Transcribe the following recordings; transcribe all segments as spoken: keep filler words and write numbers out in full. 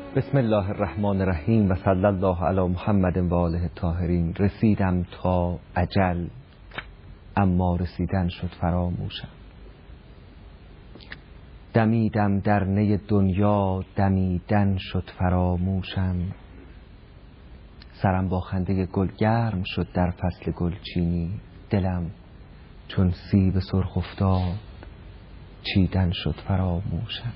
بسم الله الرحمن الرحیم و صلی الله علی محمد و آله الطاهرین. رسیدم تا اجل اما رسیدن شد فراموشم. دمیدم در نی دنیا دمیدن شد فراموشم. سرم با خنده گل گرم شد در فصل گلچینی. دلم چون سیب سرخ افتاد چیدن شد فراموشم.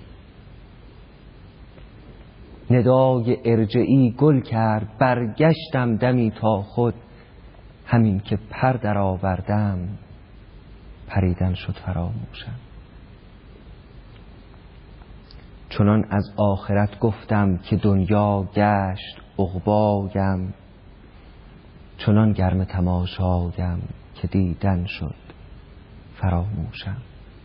ندای ارجعی گل کرد برگشتم دمی تا خود. همین که پر در آوردم پریدن شد فراموشم. چنان از آخرت گفتم که دنیا گشت عقبایم. چنان گرم تماشایم که دیدن شد فراموشم.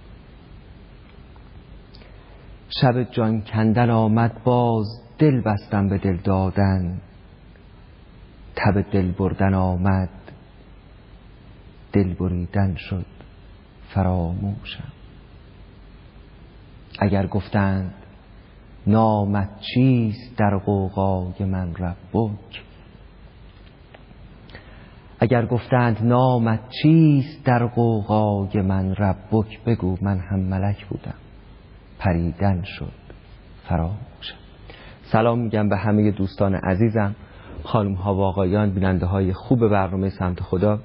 شب جان کندن آمد باز دل بستم به دل دادن. تب دل بردن آمد دل بریدن شد فراموشم. اگر گفتند نامت چیست در غوغای من ربک. اگر گفتند نامت چیست در غوغای من ربک. بگو من هم ملک بودم پریدن شد فراموشم. سلام میگم به همه دوستان عزیزم، خانم ها و آقایان، بیننده های خوب برنامه سمت خدا.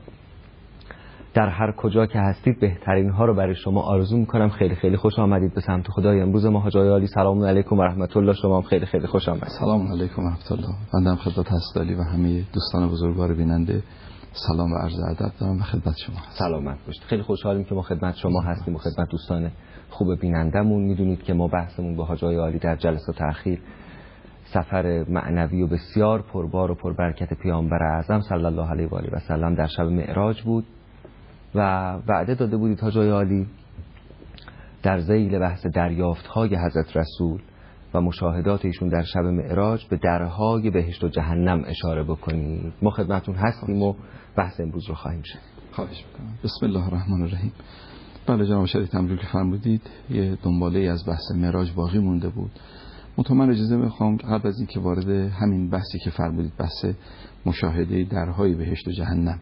در هر کجا که هستید بهترین ها رو برای شما آرزو میکنم. خیلی خیلی خوش آمدید به سمت خدای امروز ما. حاج عالی سلام علیکم و رحمت الله. شما هم خیلی خیلی خوش آمدید. سلام علیکم و رحمت الله. بنده خدمت هستالی و همه دوستان بزرگوار بیننده سلام و عرض ادب دارم و خدمت شما هستم. سلامت باشید. خیلی خوشحالیم که ما خدمت شما هستیم و خدمت دوستان خوب بینندمون. میدونید که ما بحثمون با حاج عالی در جلسات اخیر سفر معنوی و بسیار پربار و پربرکت پیامبر اعظم صلی الله علیه و آله و سلم در شب معراج بود و وعده داده بودید حاج عالی در ذیل بحث دریافت‌های حضرت رسول و مشاهدات ایشون در شب معراج به درهای بهشت و جهنم اشاره بکنید. ما خدمتون هستیم و بحث امروز رو خواهیم شد. خواهش می‌کنم. بسم الله الرحمن الرحیم. بله جناب شریف تمرین که فرمودید یه دنباله از بحث معراج باقی مونده بود. من اجازه میخوام قبل از اینکه وارد همین بحثی که فرمودید بحث مشاهده درهای بهشت و جهنم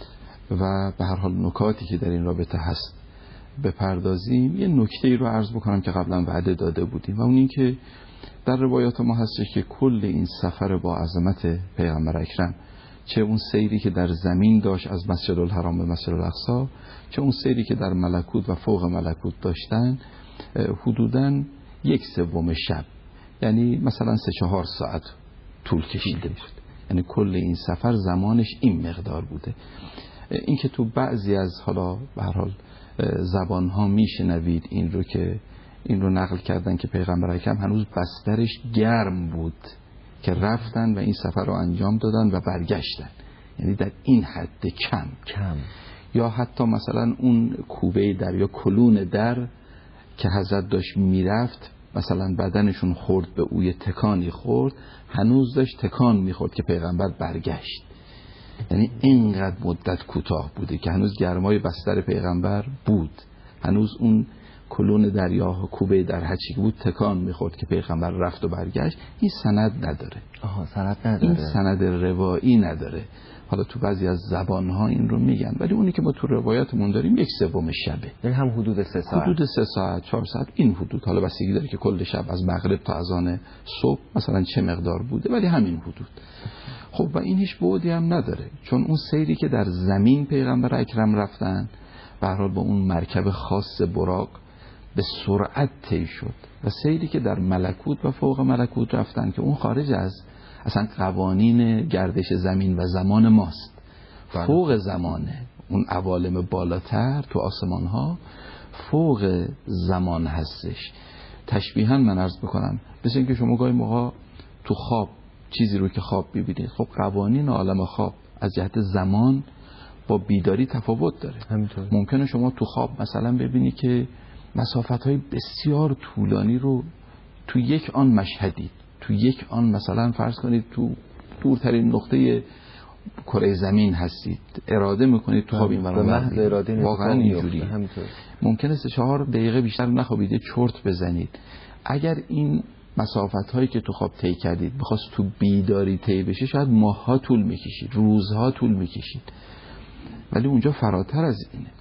و به هر حال نکاتی که در این رابطه هست بپردازیم، یه نکته‌ای رو عرض بکنم که قبلا وعده داده بودیم و اون این که در روایات ما هستش که کل این سفر با عظمت پیغمبر اکرم، چه اون سیری که در زمین داشت از مسجد الحرام به مسجد الاقصی، چه اون سیری که در ملکوت و فوق ملکوت داشتن، حدوداً یک سوم شب، یعنی مثلا سه چهار ساعت طول کشیده بود. یعنی کل این سفر زمانش این مقدار بوده. این که تو بعضی از حالا به هر حال زبان ها میشنوید این رو که این رو نقل کردن که پیغمبر اکرم هنوز بسترش گرم بود که رفتن و این سفر رو انجام دادن و برگشتن، یعنی در این حد کم کم یا حتی مثلا اون کوبه در یا کلون در که حضرت داشت میرفت مثلا بدنشون خورد به اوی تکانی خورد، هنوز داشت تکان میخورد که پیغمبر برگشت. یعنی اینقدر مدت کوتاه بوده که هنوز گرمای بستر پیغمبر بود، هنوز اون کلون دریا و کوبه در هرچی بود تکان میخورد که پیغمبر رفت و برگشت. این سند نداره. آها سند نداره. این سند روایی نداره. حالا تو بعضی از زبانها این رو میگن، ولی اونی که ما تو روایاتمون داریم یک سوم شبه، یعنی هم حدود سه ساعت حدود سه ساعت چهار ساعت این حدود. حالا بستگی داره که کل شب از مغرب تا اذان صبح مثلا چه مقدار بوده، ولی همین حدود. خب و این هیچ بعدی هم نداره، چون اون سیری که در زمین پیغمبر اکرم رفتن به هر حال با اون مرکب خاص براق به سرعت طی شد و سیری که در ملکوت و فوق ملکوت رفتن که اون خارج از اصلا قوانین گردش زمین و زمان ماست، فوق زمانه، اون عوالم بالاتر تو آسمان ها فوق زمان هستش. تشبیها من عرض بکنم مثل اینکه شما گاهی موقع تو خواب چیزی رو که خواب ببینید، خب قوانین عالم خواب از جهت زمان با بیداری تفاوت داره. همینطور ممکنه شما تو خواب مثلا ببینی که مسافت های بسیار طولانی رو تو یک آن مشهدید، تو یک آن مثلا فرض کنید تو دورترین نقطه کره زمین هستید، اراده میکنید تو خواب این به محض اراده واقعا اینجوری ممکنه سه چهار دقیقه بیشتر نخوابید چرت بزنید. اگر این مسافت هایی که تو خواب طی کردید بخواست تو بیداری طی بشه شاید ماه‌ها طول میکشید، روزها طول میکشید، ولی اونجا فراتر از اینه.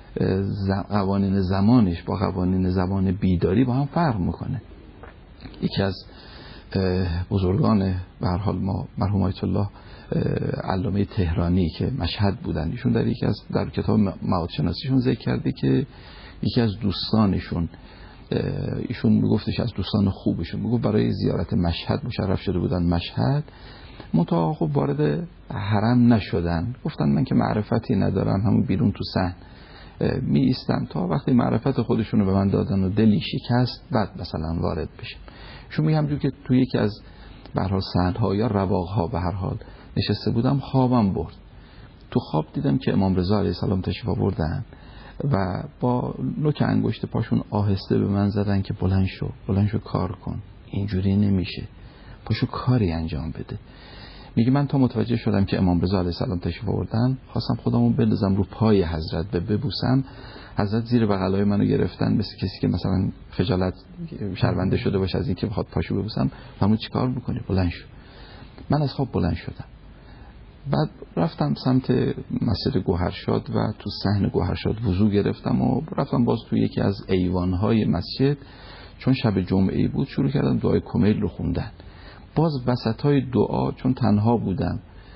قوانین زمانش با قوانین زمان بیداری با هم فرق میکنه. یکی از بزرگان به هر حال ما مرحوم آیت الله علامه تهرانی که مشهد بودن، ایشون در یکی از در کتاب معاد شناسیشون ذکر کرده که یکی از دوستانشون، ایشون میگفتش از دوستان خوبشون، میگفت برای زیارت مشهد مشرف شده بودن مشهد، منتها خب وارد حرم نشدن، گفتن من که معرفتی ندارم، همون بیرون تو صحن می ایستم تا وقتی معرفت خودشونو به من دادن و دلی شکست بعد مثلا وارد بشم. شما میگم همونجور که تو یکی از به هر حال صحن‌ها یا رواق‌ها به هر حال نشسته بودم، خوابم برد. تو خواب دیدم که امام رضا علیه السلام تشریف آوردن و با نوک انگشت پاشون آهسته به من زدن که بلند شو، بلند شو کار کن، اینجوری نمیشه، پاشو کاری انجام بده. میگه من تا متوجه شدم که امام رضا علیه السلام تشریف آوردن، خواستم خودمو بندازم رو پای حضرت به ببوسم، حضرت زیر بغلای منو گرفتن مثل کسی که مثلا خجالت شرمنده شده باشه از اینکه بخواد پاشو ببوسم. فرمود چیکار میکنی؟ بلند شو. من از خواب بلند شدم، بعد رفتم سمت مسجد گوهرشاد و تو صحن گوهرشاد وضو گرفتم و رفتم باز تو یکی از ایوانهای مسجد، چون شب جمعه بود شروع کردم دعای کمیل رو خوندن. باز وسطای دعا چون تنها بودم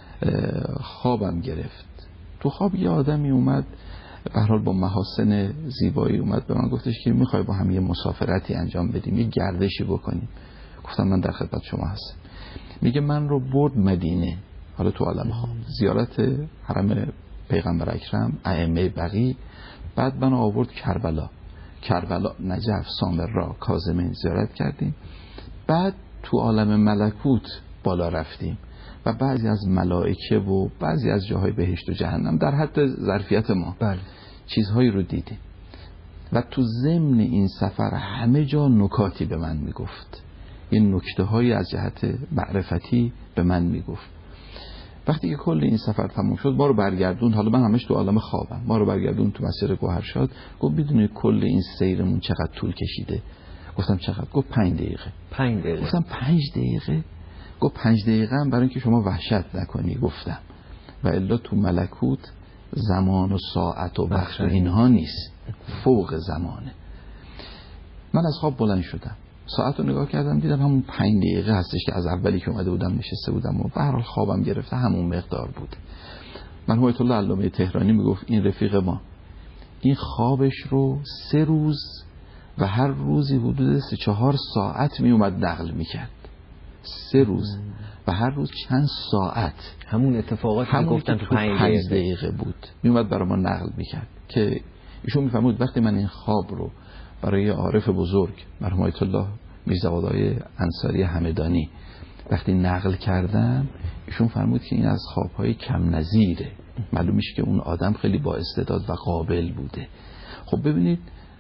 خوابم گرفت. تو خواب یه آدمی اومد به هر حال با محاسن زیبایی اومد به من گفتش که میخوای با هم یه مسافرتی انجام بدیم، یه گردشی بکنیم. گفتم من در خدمت شما هستم. میگه من رو برد مدینه، حالا تو عالم خواب، زیارت حرم پیغمبر اکرم، ائمه بقیع، بعد من آورد کربلا، کربلا، نجف، سامرا، کاظمین زیارت کردیم. بعد تو عالم ملکوت بالا رفتیم و بعضی از ملائکه و بعضی از جاهای بهشت و جهنم در حد ظرفیت ما بله. چیزهایی رو دیدیم و تو ضمن این سفر همه جا نکاتی به من میگفت، یه نکته هایی از جهت معرفتی به من میگفت. وقتی که کل این سفر تموم شد ما رو برگردون، حالا من همش تو عالم خوابم، ما رو برگردون تو مسجد گوهرشاد، گفت بدونی کل این سیرمون چقدر طول کشیده؟ گفتم چقدر؟ گفت پنج دقیقه. پنج دقیقه. گفتم پنج دقیقه؟ گفت پنج دقیقه هم برای اینکه شما وحشت نکنی. گفتم و الا تو ملکوت زمان و ساعت و وقت و اینها نیست، فوق زمانه. من از خواب بلند شدم، ساعت رو نگاه کردم دیدم همون پنج دقیقه هستش که از اولی که اومده بودم نشسته بودم و به هر حال خوابم گرفته همون مقدار بود. من آیت الله علامه تهرانی میگفت این رفیق ما این خوابش رو سه روز و هر روزی حدود سه چهار ساعت می اومد نقل میکرد، سه روز و هر روز چند ساعت همون اتفاقات که گفتن تو پنج دقیقه. دقیقه بود می اومد برای ما نقل میکرد که ایشون میفرمود وقتی من این خواب رو برای عارف بزرگ مرحوم آیت الله میرزاوادای انصاری همدانی وقتی نقل کردم، ایشون فرمود که این از خوابهای کم نظیره، معلوم میشه که اون آدم خیلی با استعداد و قابل بوده. خب ببینید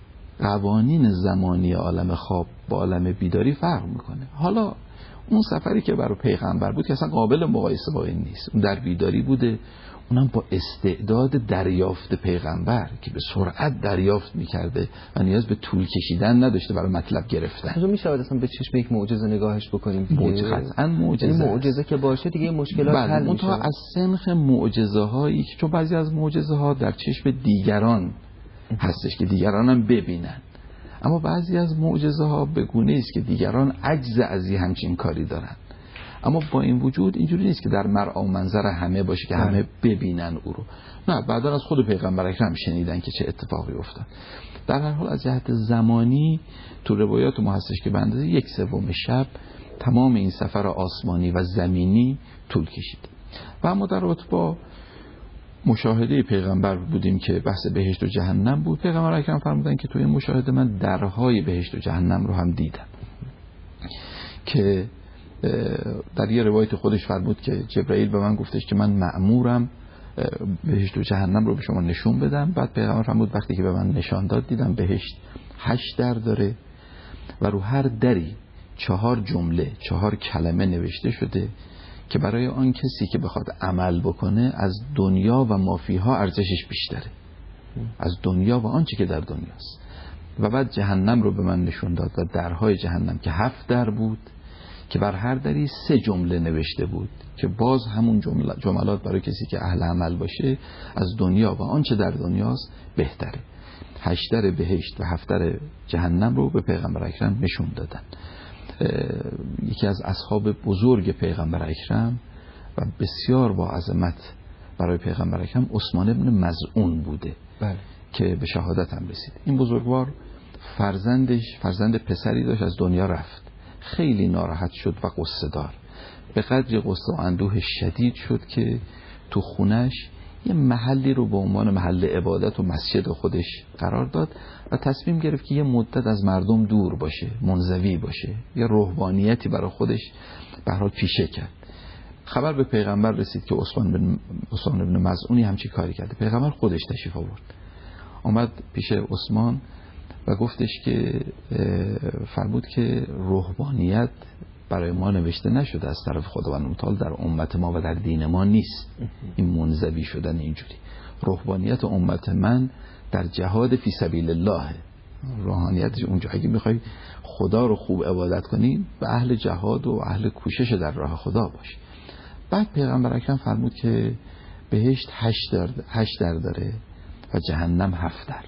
قوانین زمانی عالم خواب با عالم بیداری فرق میکنه. حالا اون سفری که برای پیغمبر بود که اصلا قابل مقایسه با این نیست، اون در بیداری بوده، اونم با استعداد دریافت پیغمبر که به سرعت دریافت میکرده و نیاز به طول کشیدن نداشته برای مطلب گرفتن. حالا میشه اصلا به چشم یک معجزه نگاهش بکنیم؟ قطعاً معجزه. معجزه که باشه دیگه مشکلات حل میشه. اون تا از سنخ معجزه هایی که چون بعضی از معجزه ها در چشم دیگران هستش که دیگران هم ببینن، اما بعضی از معجزه ها به گونه است که دیگران عجز از این همچین کاری دارن. اما با این وجود اینجوری نیست که در مرعا و منظر همه باشه که همه ببینن او رو. نه، بعدا از خود پیغمبر اکرم شنیدن که چه اتفاقی افتاد. در هر حال از جهت زمانی تو روایات ما هستش که به اندازه یک سوم شب تمام این سفر آسمانی و زمینی طول کشید. و اما در رابطه با مشاهده پیغمبر بودیم که بحث بهشت و جهنم بود. پیغمبر اکرم فرمودن که توی این مشاهده من درهای بهشت و جهنم رو هم دیدم که در یه روایت خودش فرمود که جبرائیل به من گفتش که من مأمورم بهشت و جهنم رو به شما نشون بدم. بعد پیغمبر فرمود وقتی که به من نشان داد دیدم بهشت هشت در داره و رو هر دری چهار جمله، چهار کلمه نوشته شده که برای آن کسی که بخواد عمل بکنه از دنیا و ما فیها ارزشش بیشتره، از دنیا و آنچه که در دنیاست. و بعد جهنم رو به من نشون داد و درهای جهنم که هفت در بود که بر هر دری سه جمله نوشته بود که باز همون جملات برای کسی که اهل عمل باشه از دنیا و آنچه در دنیاست بهتره. هشت در بهشت و هفت در جهنم رو به پیغمبر اکرم نشون دادن. یکی از اصحاب بزرگ پیغمبر اکرم و بسیار با عظمت برای پیغمبر اکرم عثمان ابن مظعون بوده بله. که به شهادت هم رسید. این بزرگوار فرزندش فرزند پسری داشت از دنیا رفت، خیلی ناراحت شد و قصه دار، به قدری قصه و اندوه شدید شد که تو خونش یه محلی رو به عنوان محل عبادت و مسجد خودش قرار داد و تصمیم گرفت که یه مدت از مردم دور باشه، منزوی باشه، یه روحانیتی برای خودش به هر حال پیشه کرد. خبر به پیغمبر رسید که عثمان بن عثمان بن مظعونی همچی کاری کرده. پیغمبر خودش تشریف آورد، آمد پیش عثمان و گفتش که فرمود که روحانیت برای ما نوشته نشده از طرف خداوند متعال، در امت ما و در دین ما نیست این منزوی شدن اینجوری. روحانیت امت من در جهاد فی سبیل الله، روحانیت اونجا اگه میخوای خدا رو خوب عبادت کنی به اهل جهاد و اهل کوشش در راه خدا باش. بعد پیغمبر اکرم فرمود که بهشت هشت در, هشت در داره و جهنم هفت در.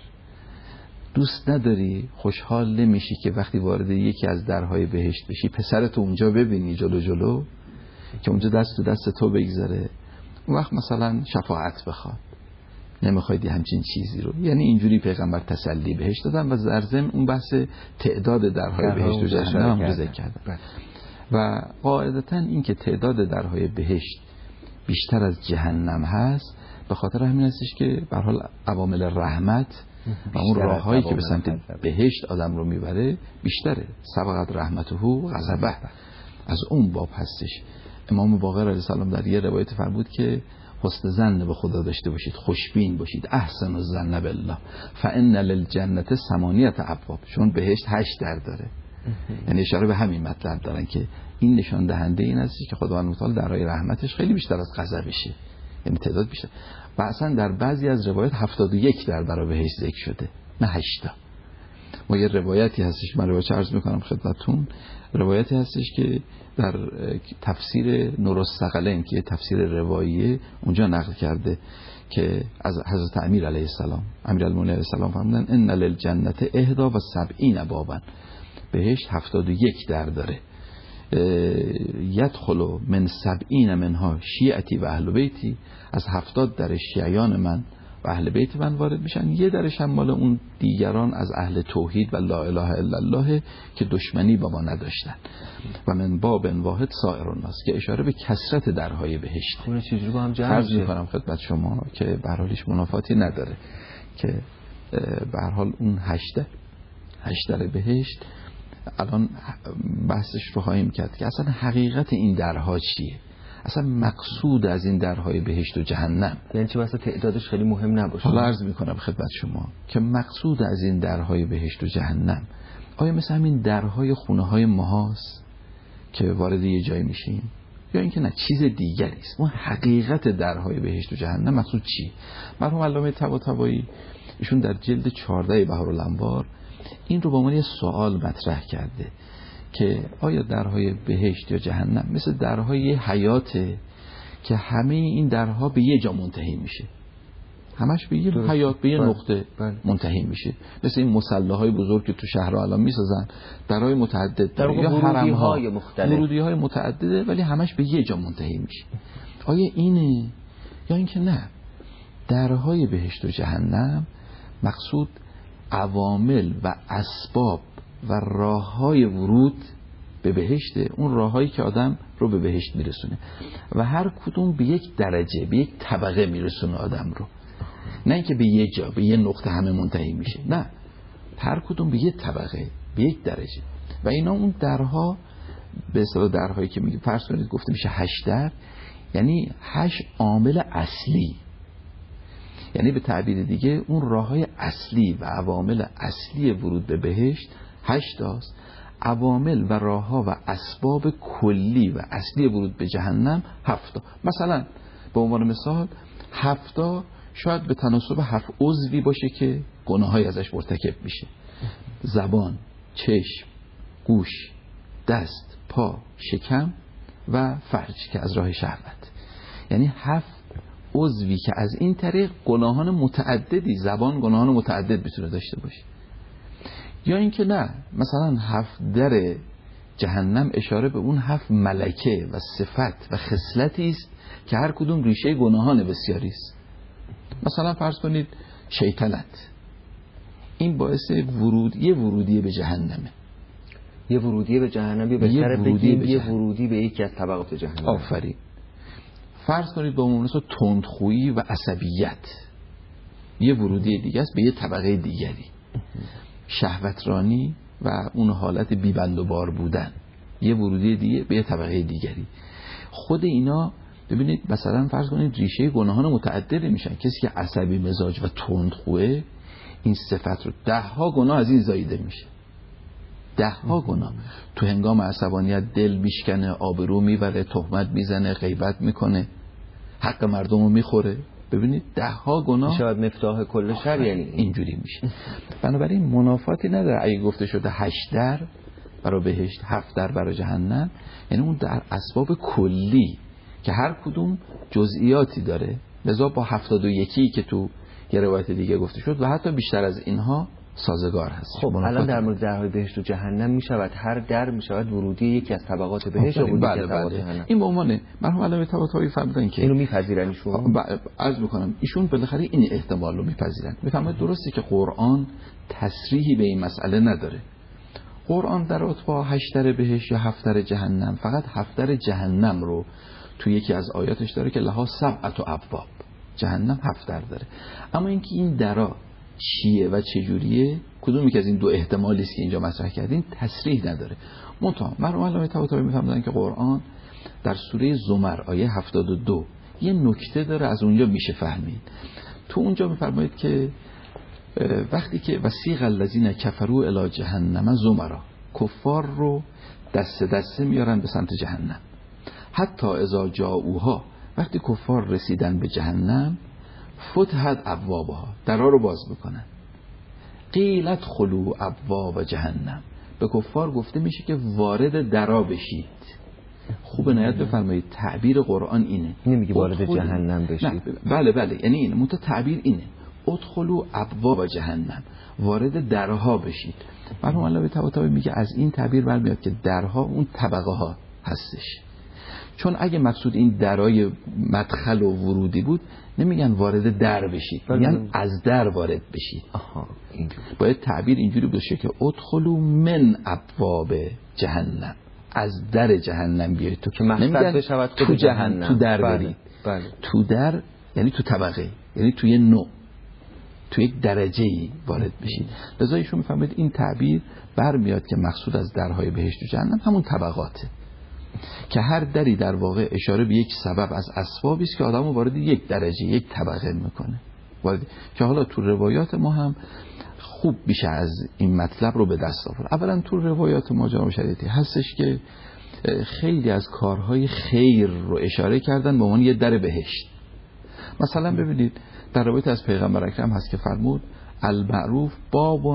دوست نداری، خوشحال نمیشی که وقتی وارد یکی از درهای بهشت بشی پسرتو اونجا ببینی جلو جلو که اونجا دست تو دست تو بگذاره، اون وقت مثلا شفاعت بخواد، نمیخوایدی همچین چیزی رو. یعنی اینجوری پیغمبر تسلی بهش دادن و در ضمن اون بحث تعداد درهای بهشت و جهنم هم ذکر کردن و قاعدتا این که تعداد درهای بهشت بیشتر از جهنم هست به خاطر همین هستش که به هر حال عوامل رحمت و اون راههایی که به سمت بهشت آدم رو میبره بیشتره. سبقت رحمته و غضبه از اون باب هستش. امام باقر علیه السلام در یه روایت فرمود که حسن ظن به خدا داشته باشید، خوشبین باشید، احسن الظن بالله فان للجنه ثمانیه ابواب، چون بهشت هشت در داره. یعنی اشاره به همین مطلب دارن که این نشان دهنده این است که خداوند متعال درهای رحمتش خیلی بیشتر از غضبشه، یعنی تعداد بیشتر. و اصلا در بعضی از روایات هفتاد و یک در برای بهشت ذکر شده، نه هشتا. ما یه روایتی هستش، من روایت عرض میکنم خدمتتون، روایتی هستش که در تفسیر نور الثقلین که تفسیر رواییه اونجا نقل کرده که از حضرت امیر علیه السلام، امیرالمومنین علیه السلام فرمودن ان للجنه احدا و سبعین بابا، بهشت هفتاد و یک در داره، یدخل من سبعین منها شیعتی و اهل بیتی، از هفتاد در شیعیان من و اهل بیت من وارد میشن، یه درش هم مال اون دیگران از اهل توحید و لا اله الا الله که دشمنی با ما نداشتن و من باب واحد سائر الناس، که اشاره به کثرت درهای بهشت. اون چجوری با هم جمع میشه؟ عرض می‌کنم خدمت شما که به هر حالش منافاتی نداره که به هر حال اون هشت هشت در بهشت الان بحثش رو خواهیم کرد که اصلا حقیقت این درها چیه، اصلا مقصود از این درهای بهشت و جهنم، یعنی چه واسه تعدادش خیلی مهم نباشه. حالا عرض میکنم خدمت شما که مقصود از این درهای بهشت و جهنم آیا مثل همین درهای خونه های ماهاست که وارد یه جای میشیم، یا اینکه نه چیز دیگری است؟ اون حقیقت درهای بهشت و جهنم مقصود چی؟ مرحوم علامه طباطبایی ایشون در جلد چهارده بهارالانوار این رو با عنوان یه سوال مطرح کرده که آیا درهای بهشت یا جهنم مثل درهای حیاته که همه این درها به یه جا منتهی میشه، همش به یه حیات، به یه نقطه منتهی میشه، مثل این مصلاهای بزرگ که تو شهرها الان میسازن، درهای متعدد در یا حرم‌های مختلف، ورودی‌های متعدده ولی همش به یه جا منتهی میشه. آیا اینه یا اینکه نه درهای بهشت و جهنم مقصود عوامل و اسباب و راههای ورود به بهشته، اون راههایی که آدم رو به بهشت میرسونه و هر کدوم به یک درجه، به یک طبقه میرسونه آدم رو، نه اینکه به یه جا به یه نقطه همه منتهی میشه، نه، هر کدوم به یک طبقه، به یک درجه. و اینا اون درها به اصطلاح درهایی که میگه فرض کنید گفته میشه هشت در، یعنی هشت عامل اصلی، یعنی به تعبیر دیگه اون راههای اصلی و عوامل اصلی ورود به بهشت هشت است، عوامل و راهها و اسباب کلی و اصلی ورود به جهنم هفت. مثلا به عنوان مثال هفت شاید به تناسب هفت عضوی باشه که گناهایی ازش مرتکب میشه، زبان، چشم، گوش، دست، پا، شکم و فرج که از راه شهوت. یعنی هفت عضوی که از این طریق گناهان متعددی، زبان گناهان متعدد میتونه داشته باشه. یا اینکه نه، مثلا هفت در جهنم اشاره به اون هفت ملکه و صفت و خصلتی است که هر کدوم ریشه گناهان بسیاری است. مثلا فرض کنید شیطنت، این باعث ورود یه ورودی به جهنمه. یه ورودی به جهنم، یا بهتره بگیم یه ورودی به یکی از طبقات جهنم. آفرین. فرض کنید با مونسو تندخویی و عصبیت، یه ورودی دیگه است به یه طبقه دیگری. شهوترانی و اون حالت بیبند و بار بودن، یه ورودی دیگه به یه طبقه دیگری. خود اینا ببینید مثلا فرض کنید ریشه گناهان متعدد میشن. کسی که عصبی مزاج و تندخوئه، این صفت رو ده ها گناه از این زاییده میشه. ده ها گناه. تو هنگام عصبانیت دل میشکنه، آبرو میبره، تهمت میزنه، غیبت میکنه، حق مردم رو میخوره. ببینید ده ها گناه میشود مفتاح کل شر، یعنی اینجوری میشه. بنابراین منافاتی نداره اگه گفته شده هشت در برای بهشت، هفت در برای جهنم، یعنی اون در اسباب کلی که هر کدوم جزئیاتی داره. لذا با هفتاد و یکی که تو یه روایت دیگه گفته شد و حتی بیشتر از اینها سازگار هست. خب الان در مورد درهای بهشت و جهنم میشود هر در میشود ورودی یکی از طبقات بهشت و ورودی بله از طبقات بله. جهنم. این به عنوان مرحوم علامه طباطبایی فرمودن که اینو میپذیرن ایشون. عرض میکنم ایشون بالاخره این احتمال رو میپذیرن. میفهمید درسته که قرآن تصریحی به این مسئله نداره. قرآن در اتباع هشت در بهشت یا هفت در جهنم، فقط هفت در جهنم رو تو یکی از آیاتش داره که لها سبعة ابواب، جهنم هفت در داره. اما اینکه این درا چیه و چجوریه، کدومی که از این دو احتمالی است که اینجا مطرح کردین، تصریح نداره. منتها مرحوم علامه طباطبایی میفهمدن که قرآن در سوره زمر آیه هفتاد و دو یه نکته داره، از اونجا میشه فهمید. تو اونجا میفرمایید که وقتی که وسیق الذین کفروا الی جهنم زمرا، کفار رو دست دسته میارن به سمت جهنم. حتی اذا جاءوها، وقتی کفار رسیدن به جهنم، فتحت ابوابها، درها رو باز میکنن. قیلت خلو ابواب جهنم، به کفار گفته میشه که وارد درا بشید. خوب نهایت بفرمایید تعبیر قرآن اینه، نمیگه وارد جهنم بشید. بله بله، یعنی اینه، منتها تعبیر اینه ادخلوا ابواب جهنم، وارد درها بشید. مرحوم علامه طباطبایی میگه از این تعبیر برمیاد که درها اون طبقه ها هستش. چون اگه مقصود این درای مدخل و ورودی بود، نمیگن وارد در بشید، میگن از در وارد بشید. آها. باید تعبیر اینجوری باشه که ادخلوا من ابواب جهنم، از در جهنم بیایید تو، که مقصد بشود تو جهنم، تو در برید. بله. تو در یعنی تو طبقه، یعنی تو یه نوع، تو یک درجه‌ای وارد بشید. لذا ایشون میفهمید این تعبیر برمیاد که مقصود از درهای بهشت و جهنم همون طبقاته، که هر دری در واقع اشاره به یک سبب از اسبابی است که آدمو وارد یک درجه، یک طبقه میکنه. وارد که حالا تو روایات ما هم خوب میشه از این مطلب رو به دست آورد. اولا تو روایات ما جناب شریعتی هستش که خیلی از کارهای خیر رو اشاره کردن به عنوان یه در بهشت. مثلا ببینید در روایت از پیغمبر اکرم هست که فرمود المعروف باب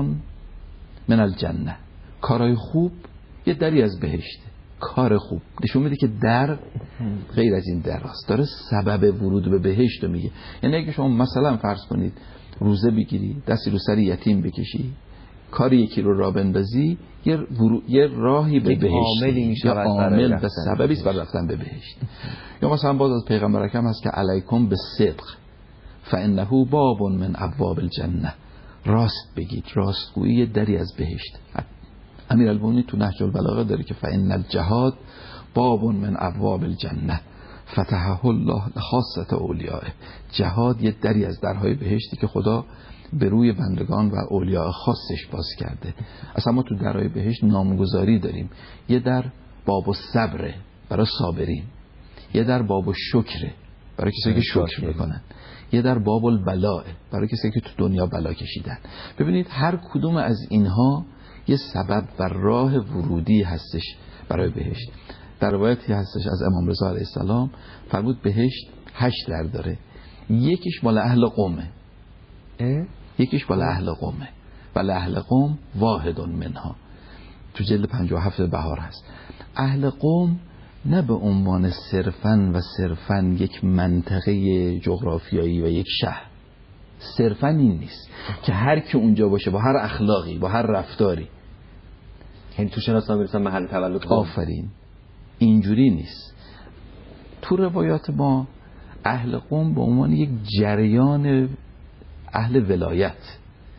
من الجنه، کارهای خوب یه دری از بهشت. کار خوب نشون میده که در غیر از این در است، داره سبب ورود به بهشت رو میگه. یعنی اگه شما مثلا فرض کنید روزه بگیری، دستی رو سر یتیم بکشی، کاری یکی رو را بندازی، یه, ورو... یه راهی به بهشت میشه، یا عامل به سببی است برای رفتن به بهشت. یا مثلا باز از پیغمبر اکرم هست که علیکم به صدق فانه باب من ابواب الجنه، راست بگید، راستگویی یه دری از بهشت. امیرالمومنین تو نهج البلاغه داره که فان الجهاد باب من ابواب الجنه فتحه الله لخاصه اولیائه، جهاد یه دری از درهای بهشتی که خدا به روی بندگان و اولیاء خاصش باز کرده. اصلا ما تو درهای بهشت نامگذاری داریم. یه در باب الصبر برای صابرین، یه در باب الشکر برای کسایی که شکر میکنن، یه در باب البلاء برای کسایی که تو دنیا بلا کشیدن. ببینید هر کدوم از اینها یه سبب و راه ورودی هستش برای بهشت. در روایتی هستش از امام رضا علیه السلام فرمود بهشت هشت در داره، یکیش مال اهل قومه، یکیش مال اهل قومه. و اهل قوم واحد منها، تو جلد پنجاه و هفت بهار هست. اهل قوم نه به عنوان صرفاً و صرفاً یک منطقه جغرافیایی و یک شهر، صرفاً این نیست که هر کی اونجا باشه با هر اخلاقی با هر رفتاری، یعنی تو شناسنامه مثلا محل تولد قوم. آفرین، اینجوری نیست. تو روایات ما اهل قوم به عنوان یک جریان اهل ولایت،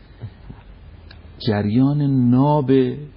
جریان ناب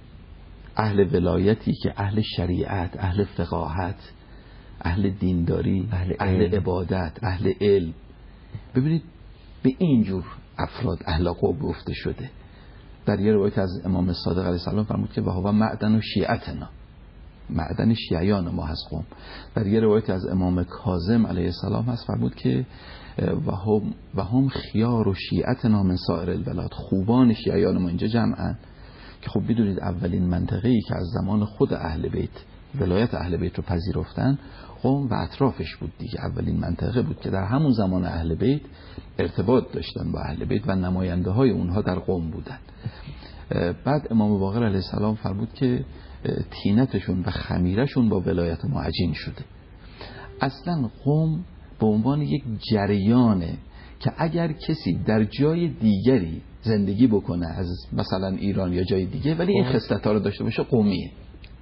اهل ولایتی که اهل شریعت، اهل فقاهت، اهل دینداری، اهل, اهل عبادت، اهل علم. ببینید به اینجور افراد اهل قوم گفته شده. در یه روایت از امام صادق علیه السلام فرمود که وهو معدن و شیعتنا، معدن شیعیان ما هست قوم. در یه روایت از امام کاظم علیه السلام هست فرمود که و هم و هم خیار و شیعتنا من سایر البلاد، خوبان شیعیان ما اینجا جمعن. که خب بدونید اولین منطقه‌ای که از زمان خود اهل بیت ولایت اهل بیت رو پذیرفتن قوم و اطرافش بود دیگه. اولین منطقه بود که در همون زمان اهل بیت ارتباط داشتن با اهل بیت و نماینده های اونها در قوم بودن. بعد امام باقر علیه السلام فرمود که تینتشون و خمیرشون با ولایت ما عجین شده. اصلا قوم به عنوان یک جریانه که اگر کسی در جای دیگری زندگی بکنه از مثلا ایران یا جای دیگه ولی این خصلت‌ها رو داشته باشه قومیه.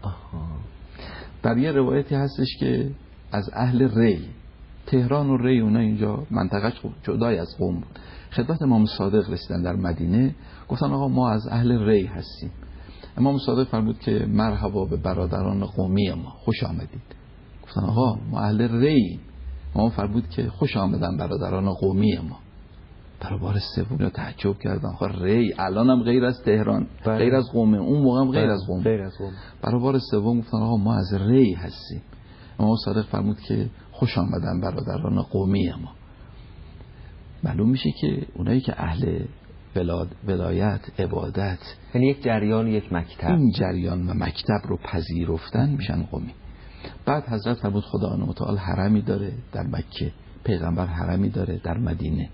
در یه روایتی هستش که از اهل ری، تهران و ری اونا اینجا منطقه جدای از قوم بود، خدمت امام صادق رسیدن در مدینه، گفتن آقا ما از اهل ری هستیم. امام صادق فرمود که مرحبا به برادران قومی ما، خوش آمدید. گفتن آقا ما اهل ری. امام فرمود که خوش آمدن برادران قومی ما. برای بار سوم رو تعجب کردن، آخه ری الان هم غیر از تهران، بره. غیر از قومه، اون موقع هم غیر از قوم. غیر از قوم. برای بار سوم گفتن آقا ما از ری هستیم. امام صادق فرمود که خوش آمدن برادران قومی ما. معلوم میشه که اونایی که اهل ولاد ولایت عبادت، یعنی یک جریان، یک مکتب، این جریان و مکتب رو پذیرفتن میشن قومی. بعد حضرت فرمود خدا متعال حرمی داره در مکه، پیغمبر حرمی داره در مدینه،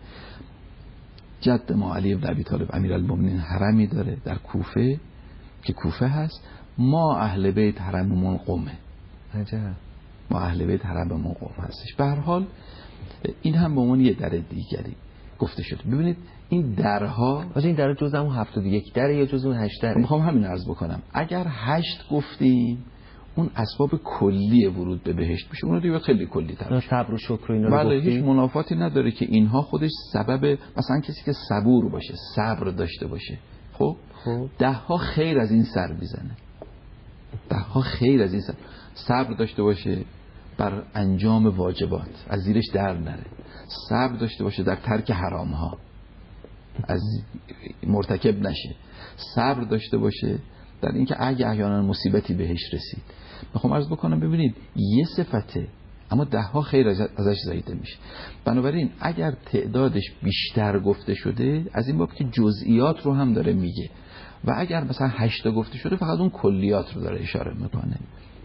جد ما علی بن ابی طالب امیرالمومنین حرمی داره در کوفه که کوفه هست. ما اهل بیت حرممون قومه. عجب. ما اهل بیت حرممون قوم هستش. به هر حال این هم به عنوان یه در دیگری گفته شده. ببینید این درها، واسه این در جزء همون هفتاد و یک دره یا جزء اون هشت دره؟ میخوام همین عرض بکنم. اگر هشت گفتیم اون اسباب کلی ورود به بهشت میشه، اون رو دیگه خیلی کلی تر. صبر و شکر و اینا رو بله، گفتیم. هیچ منافاتی نداره که اینها خودش سبب، مثلا کسی که صبور باشه، صبر داشته باشه، خب خب ده ها خیر از این سر میزنه، ده ها خیر از این سر. صبر داشته باشه بر انجام واجبات، از زیرش در نره. صبر داشته باشه در ترک حرام ها، از مرتکب نشه. صبر داشته باشه در اینکه اگه احیانا مصیبتی بهش رسید. میخوام عرض بکنم ببینید یه صفته اما ده ها خیر ازش زایده میشه. بنابراین اگر تعدادش بیشتر گفته شده از این باب که جزئیات رو هم داره میگه، و اگر مثلا هشتا گفته شده فقط اون کلیات رو داره اشاره میکنه.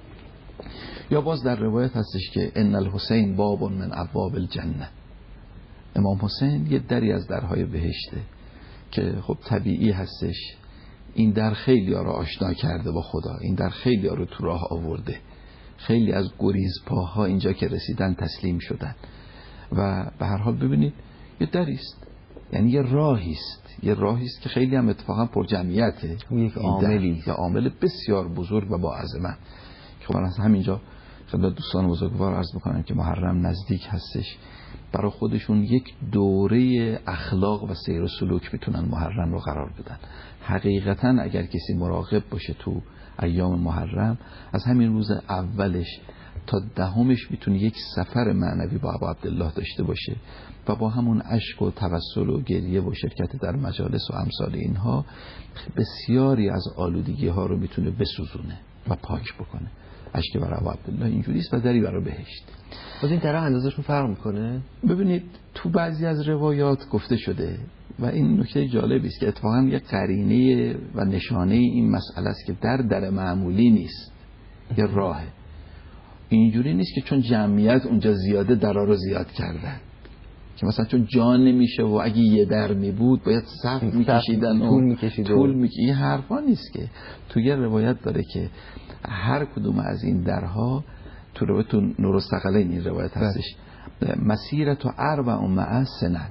یا باز در روایت هستش که ان الحسین باب من ابواب الجنه، امام حسین یه دری از درهای بهشته که خب طبیعی هستش این در خیلی ها رو آشنا کرده با خدا، این در خیلی ها رو تو راه آورده، خیلی از گریزپاها اینجا که رسیدن تسلیم شدن. و به هر حال ببینید یه دریست، یعنی یه راهیست، یه راهیست که خیلی هم اتفاقا پر جمعیته، یک عاملی، یه عامل بسیار بزرگ و با عظمت. که من از همینجا خدمت دوستان بزرگوار عرض بکنم که محرم نزدیک هستش، برای خودشون یک دوره اخلاق و سیر و سلوک میتونن محرم رو قرار بدن. حقیقتا اگر کسی مراقب باشه تو ایام محرم، از همین روز اولش تا دهمش میتونه یک سفر معنوی با ابا عبدالله داشته باشه و با همون اشک و توسل و گریه و شرکت در مجالس و امثال اینها بسیاری از آلودگی ها رو میتونه بسوزونه و پاک بکنه. اشک برای ابا عبدالله اینجوریست و دری برای بهشت. باز این طرح اندازشون فرق میکنه؟ ببینید تو بعضی از روایات گفته شده و این نکته جالبی است که اتفاقا یه قرینه و نشانه این مسئله است که در در معمولی نیست، یه راهه. اینجوری نیست که چون جمعیت اونجا زیاده درا رو زیاد کردن، که مثلا چون جان نمیشه و اگه یه در می بود باید صف میکشیدن و طول میکشید طول میکشید. این حرفا نیست که تو یه روایت داره که هر کدوم از این درها تو روایت تو نورالثقلین این روایت هستش مسیرت و اربع و مع سنن،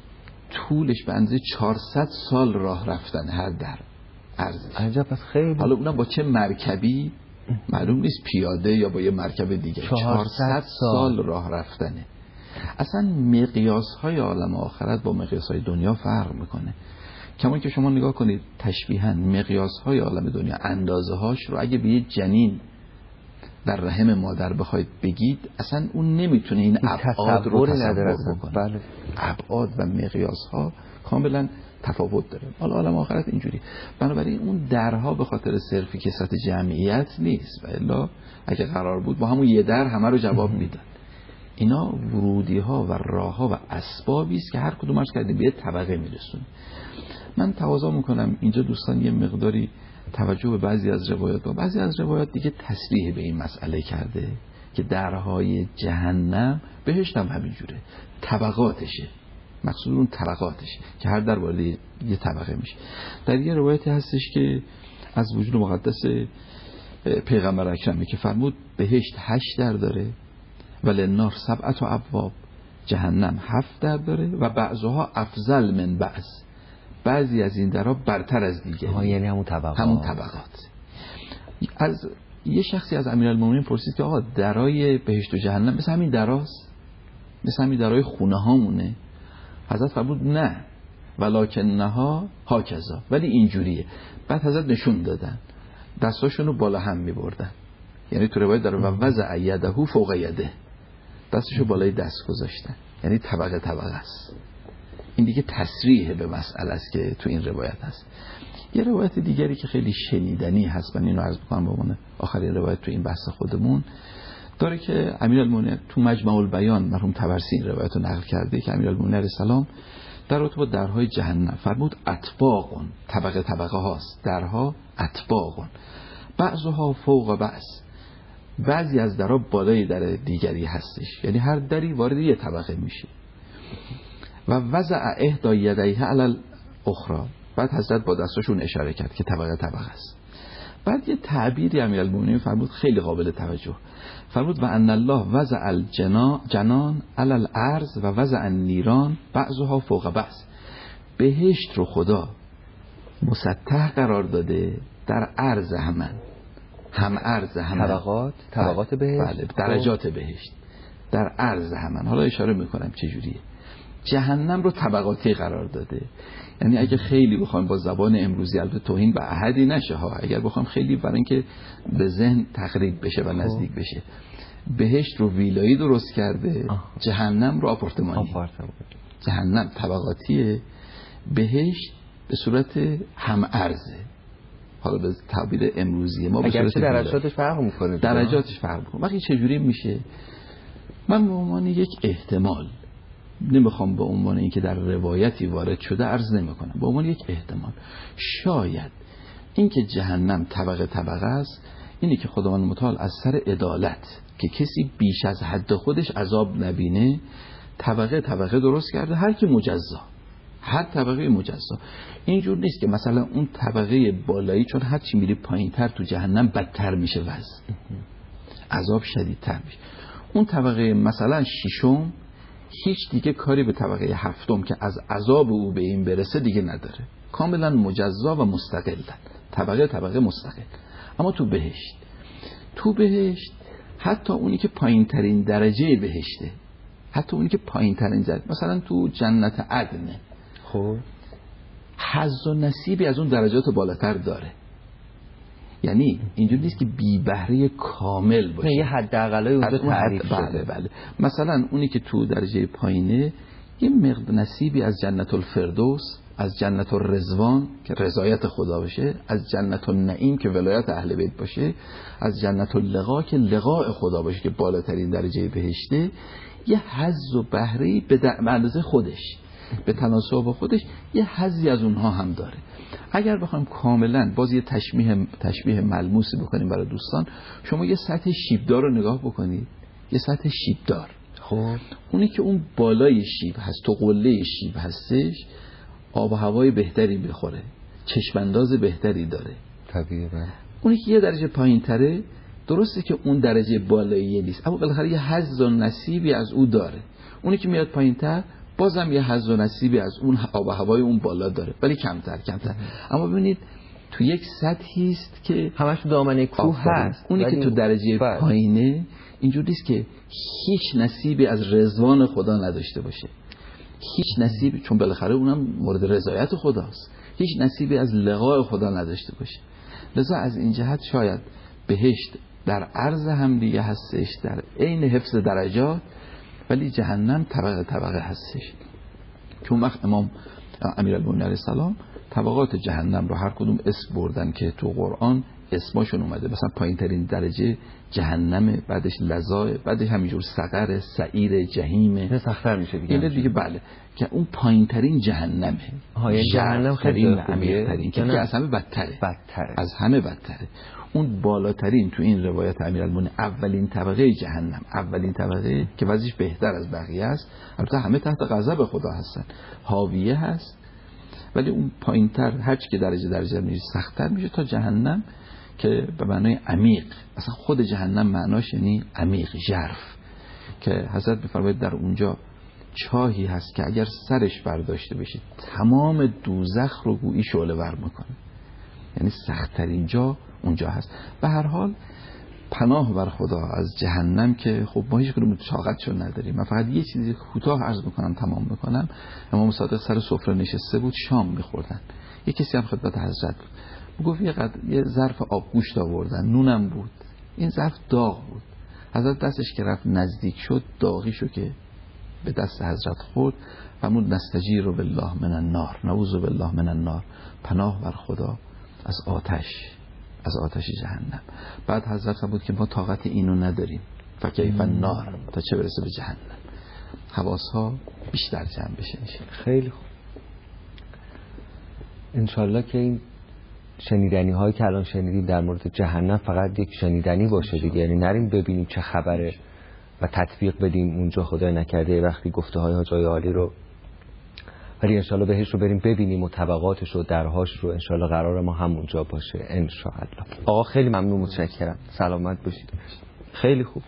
طولش به اندازه چهارصد سال راه رفتن هر در ارزش. عجب، پس خیلی. حالا اونم با چه مرکبی معلوم نیست، پیاده یا با یه مرکب دیگه. چهارصد سال راه رفتنه. اصلا مقیاس های عالم آخرت با مقیاس های دنیا فرق میکنه. کما که شما نگاه کنید تشبیهاً مقیاس های عالم دنیا اندازه هاش رو اگه به یه جنین در رحم مادر بخواید بگید اصلا اون نمیتونه این ابعاد رو تصور بکنه. بله. ابعاد و مقیاس ها کاملا تفاوت داره. حالا عالم آخرت اینجوری. بنابراین اون درها به خاطر صرفی کثرت جمعیت نیست، و الا اگه قرار بود با همون یه در همه رو جواب میدن. اینا ورودی ها و راه ها و اسبابی است که هر کدومش کردیم به طبقه میرسونه. من تواضع میکنم اینجا دوستان یه مقداری توجه به بعضی از روایات و بعضی از روایات دیگه تصریح به این مسئله کرده که درهای جهنم، بهشت هم همینجوره، طبقاتشه. مقصود اون طبقاتش که هر در وارد یه طبقه میشه. در یه روایتی هستش که از وجود مقدس پیغمبر اکرمی که فرمود بهشت هشت در داره ولی نار سبعت و ابواب، جهنم هفت در داره و بعضها افضل من بعض، بعضی از این درها برتر از دیگه. یعنی همون طبقات. همون طبقات. از یه شخصی از امیرالمومنین پرسید که آقا درای بهشت و جهنم مثل همین دراست؟ مثل همین درای خونه هامونه؟ حضرت فرمود نه ولکنها هاکذا، ولی اینجوریه. بعد حضرت نشون دادن دستاشونو بالا هم می بردن، یعنی تو روایت داره و وضع یده فوق یده، دستشو بالای دست گذاشتن، یعنی طبقه طبقه است. این دیگه تصریح به مسئله است که تو این روایت هست. یه روایت دیگری که خیلی شنیدنی هست، من اینو عرض می‌کنم به عنوان آخرین روایت تو این بحث خودمون، داره که امیرالمومنین تو مجمع البیان مرحوم طبرسی این روایت رو نقل کرده که امیرالمومنین علیه السلام در رابطه با درهای جهنم فرمود اطباقون، طبقه طبقه هاست، درها اطباقون بعضها فوق بعض، بعضی از درها بالای در دیگری هستش، یعنی هر دری وارد یه طبقه میشه. و وضع احدی یدیها علی الاخرى، بعد حضرت با دستاشون اشاره کرد که طبقه طبقه است. بعد یه تعبیری امیرالمومنین فرمود خیلی قابل توجه، فرمود و ان الله وضع الجنان علی الارض و وضع النیران بعضها فوق بعض، بهشت رو خدا مسطح قرار داده در عرض همن، هم عرض همن، طبقات طبقات بهشت، بله درجات بهشت در عرض همن. حالا اشاره میکنم چجوریه. جهنم رو طبقاتی قرار داده، یعنی اگه خیلی بخوایم با زبان امروزی، البته توهین به احدی نشه ها، اگر بخوایم خیلی برای اینکه به ذهن تقریب بشه و نزدیک بشه، بهشت رو ویلایی درست کرده، آه. جهنم رو آپارتمانی. آپارتمان. جهنم طبقاتیه، بهشت به صورت هم عرضه. حالا به تعبیر امروزی ما به صورت درجاتش فرق میکنه. درجاتش فرق میکنه. وقتی چجوری میشه؟ من به عنوان یک احتمال، نمیخوام به عنوان اینکه در روایتی وارد شده عرض نمیکنم، به عنوان یک احتمال، شاید اینکه جهنم طبقه طبقه است اینی که خداوند متعال از سر عدالت که کسی بیش از حد خودش عذاب نبینه طبقه طبقه درست کرده، هر کی مجزا، هر طبقه مجزا. اینجور نیست که مثلا اون طبقه بالایی چون هر چی میری پایینتر تو جهنم بدتر میشه، وضع عذاب شدیدتر میشه. اون طبقه مثلا ششم هیچ دیگه کاری به طبقه هفتم که از عذاب او به این برسه دیگه نداره، کاملا مجزا و مستقلن، طبقه طبقه مستقل. اما تو بهشت، تو بهشت حتی اونی که پایین ترین درجه بهشته، حتی اونی که پایین ترین درجه، مثلا تو جنت عدن، خب حظ و نصیبی از اون درجات بالاتر داره. یعنی اینجوری نیست که بی بهره کامل باشه، یه حداقلای اونجا تعریف شده. بله بله. مثلا اونی که تو درجه پایینه یه مقدار نصیبی از جنت الفردوس، از جنت الرضوان که رضایت خدا باشه، از جنت النعیم که ولایت اهل بیت باشه، از جنت اللقا که لقاء خدا باشه که بالاترین درجه بهشته، یه حظ و بهره به اندازه خودش، به تناسب با خودش یه حظی از اونها هم داره. اگر بخوایم کاملا باز یه تشبیه تشبیه ملموسی بکنیم برای دوستان، شما یه سطح شیبدار رو نگاه بکنید، یه سطح شیبدار، خب اونی که اون بالای شیب هست، تو قله شیب هستش، آب و هوای بهتری بخوره، چشم انداز بهتری داره. طبیعیه. اونی که یه درجه پایین تره، درسته که اون درجه بالایی نیست، اما بالاخره یه حظ و نصیبی از او داره. اونی که میاد پایین تر بازم یه حظ و نصیبی از اون آب و هوای اون بالا داره، ولی کمتر کمتر. اما ببینید تو یک سطحی است که همش دامنه کوه هست. اونی که تو درجه بله. پایینه اینجوری است که هیچ نصیبی از رضوان خدا نداشته باشه، هیچ نصیبی، چون بالاخره اونم مورد رضایت خداست، هیچ نصیبی از لقاء خدا نداشته باشه. لذا از این جهت شاید بهشت در عرض هم دیگه هستش، در عین حفظ درجات، ولی جهنم طبقه طبقه هستش. که اون وقت امام امیرالمومنین علیه السلام طبقات جهنم رو هر کدوم اسم بردن که تو قرآن اسمشون اومده. مثلا پایین ترین درجه جهنم، بعدش لظا، بعدش همینجور سقر، سعیر، جهیم. نه سخت‌تر میشه دیگه. اینه دیگه بله، که اون پایین ترین جهنمه. های جهنم خیلی عمیق‌ترین که از همه بدتره. بدتره. از همه بدتره. اون بالاترین تو این روایت امیرالمومنین اولین طبقه جهنم، اولین طبقه که وضعش بهتر از بقیه است. البته همه تحت غضب خدا هستن، حاویه هست، ولی اون پایینتر هر چی که درجه درجه میشه سخت‌تر میشه تا جهنم که به معنای عمیق. اصلا خود جهنم معناش یعنی عمیق، ژرف، که حضرت می‌فرماید در اونجا چاهی هست که اگر سرش برداشته بشه تمام دوزخ رو گویی شعله ور میکنه. یعنی سخت‌ترین جا اونجا هست. به هر حال پناه بر خدا از جهنم که خب ما هیچ کدوم طاقتشو نداریم. من فقط یه چیزی کوتاه عرض میکنم تمام میکنم. امام صادق سر سفره نشسته بود، شام میخوردن. یه کسی هم خدمت حضرت بود، گفت یه قد... یه ظرف آب گوشت آوردن، نونم بود، این ظرف داغ بود. حضرت دستش که رفت نزدیک شد، داغیشو که به دست حضرت خورد، فرمود نستجیر بالله من النار، نعوذ بالله من النار، پناه بر خدا از آتش، از آتش جهنم. بعد حضرت فرمود که ما طاقت اینو نداریم، فکیف النار، تا چه برسه به جهنم. حواسها بیشتر جمع بشه. خیلی خوب. انشالله که این شنیدنی هایی که الان شنیدیم در مورد جهنم فقط یک شنیدنی باشه دیگه، یعنی نریم ببینیم چه خبره و تطبیق بدیم اونجا، خدای نکرده وقتی گفته های حاجای عالی رو، ولی انشالله بهش رو بریم ببینیم و طبقاتش و درهاش رو. انشالله قرار ما همونجا باشه انشالله. آقا خیلی ممنون، متشکرم، سلامت باشید. خیلی خوب.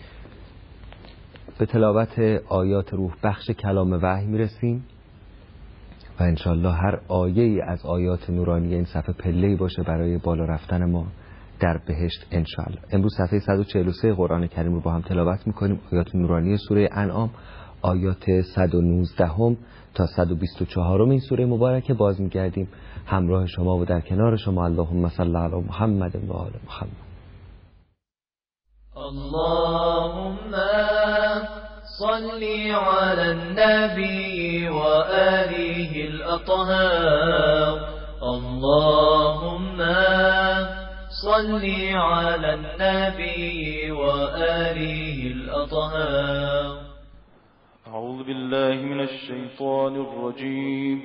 به تلاوت آیات روح بخش کلام وحی میرسیم و انشالله هر آیه ای از آیات نورانی این صفحه پله‌ای باشه برای بالا رفتن ما در بهشت انشالله. امروز صفحه صد و چهل و سه قرآن کریم رو با هم تلاوت میکنیم. آیات نورانی سوره انعام، آیات صد و نوزده هم تا صد و بیست و چهار این سوره مبارکه باز میگردیم همراه شما و در کنار شما. اللهم صل علی محمد و آل محمد. اللهم صل على النبي وآله الأطهار. اللهم صل على النبي وآله الأطهار. أعوذ بالله من الشيطان الرجيم.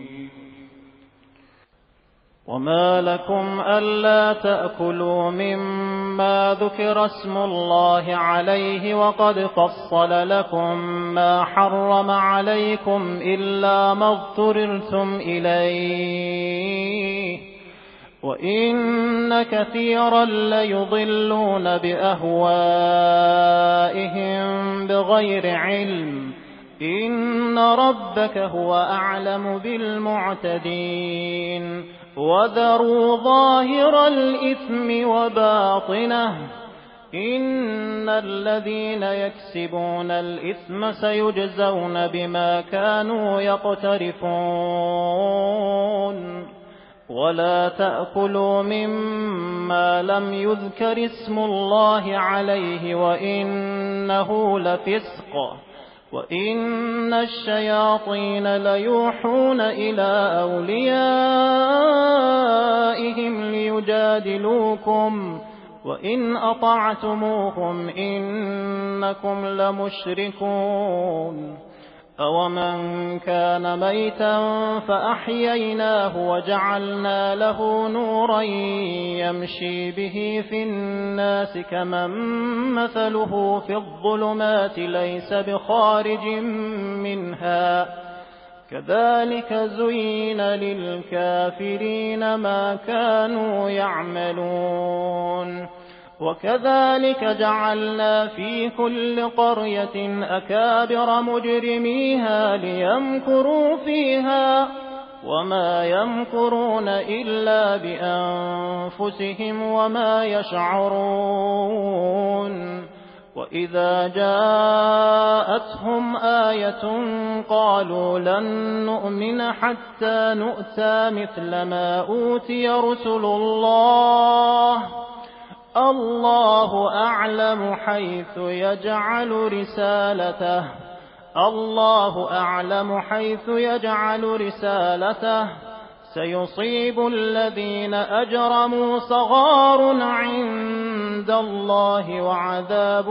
وما لكم ألا تأكلوا مما ذكر اسم الله عليه وقد فصل لكم ما حرم عليكم إلا ما اضطررتم إليه وإن كثيرا ليضلون بأهوائهم بغير علم إن ربك هو أعلم بالمعتدين. وذروا ظاهر الإثم وباطنه إن الذين يكسبون الإثم سيجزون بما كانوا يقترفون. ولا تأكلوا مما لم يذكر اسم الله عليه وإنه لفسق وإن الشياطين ليوحون إلى أوليائهم ليجادلوكم وإن أطعتموهم إنكم لمشركون. أَوَمَنْ كَانَ مَيْتًا فَأَحْيَيْنَاهُ وَجَعَلْنَا لَهُ نُورًا يَمْشِي بِهِ فِي النَّاسِ كَمَنْ مَثَلُهُ فِي الظُّلُمَاتِ لَيْسَ بِخَارِجٍ مِنْهَا كَذَلِكَ زُيِّنَ لِلْكَافِرِينَ مَا كَانُوا يَعْمَلُونَ وَكَذَلِكَ جَعَلْنَا فِي كُلِّ قَرْيَةٍ أَكَابِرَ مُجْرِمِيهَا لِيَمْكُرُوا فِيهَا وَمَا يَمْكُرُونَ إِلَّا بِأَنفُسِهِمْ وَمَا يَشْعُرُونَ وَإِذَا جَاءَتْهُمْ آيَةٌ قَالُوا لَن نُّؤْمِنَ حَتَّى نُؤْتَىٰ مِثْلَ مَا أُوتِيَ رُسُلُ اللَّهِ الله أعلم حيث يجعل رسالته الله أعلم حيث يجعل رسالته سيصيب الذين أجرموا صغار عند الله وعذاب